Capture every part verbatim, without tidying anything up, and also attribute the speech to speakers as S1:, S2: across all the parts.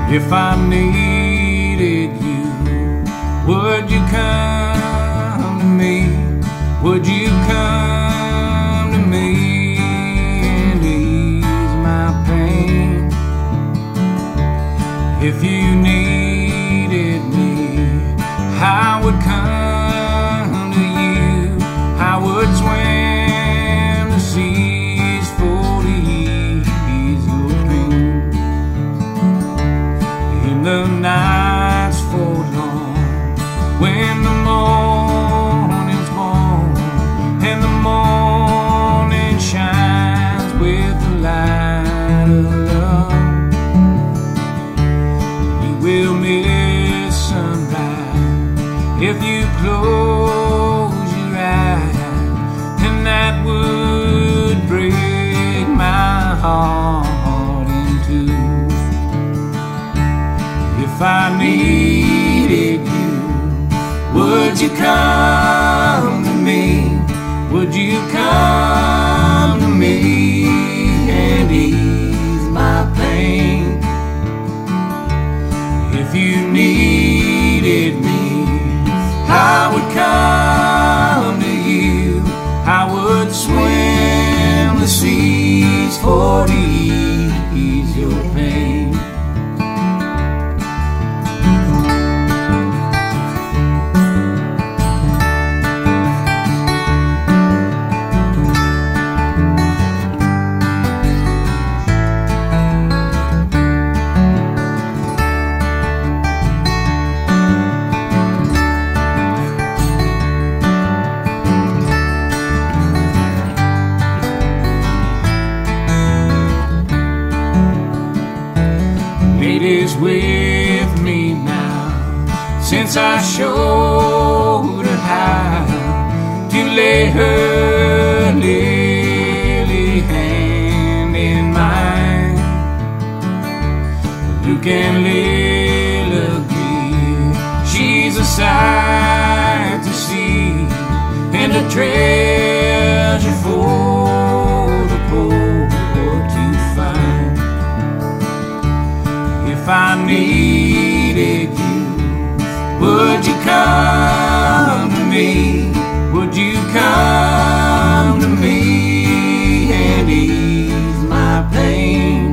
S1: If I needed you, would you come to me? Would you come to me and ease my pain? If you needed me, I would come to you. I would swim the seas for to ease your pain. In the nights for long, when the morning's born and the morning shines with the light of love, you will miss sunrise if you close your eyes, and that would break my heart in two. If I needed you, would you come to me? Would you come to me and ease my pain? If you needed me, I would come to you. I would swim the seas for to ease your pain. It is with me now, since I showed her how to lay her lily hand in mine. Luke and Lil agree, she's a sight to see and a treasure for the poor to find. If I needed you, would you come to me? Would you come to me and ease my pain?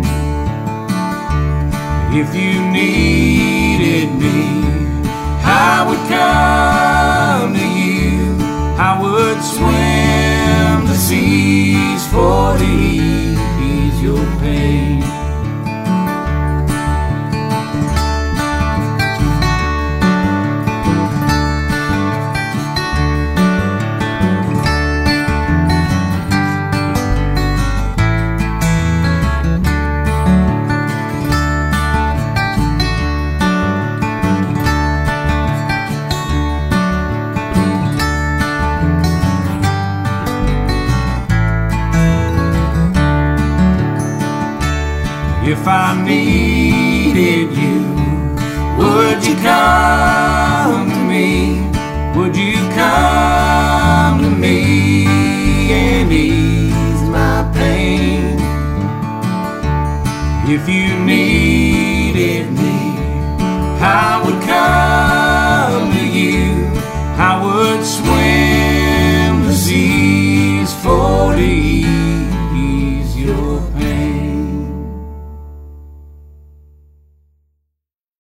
S1: If you needed me, I would come to you. I would swim the seas for to ease your pain. If I needed you, would you come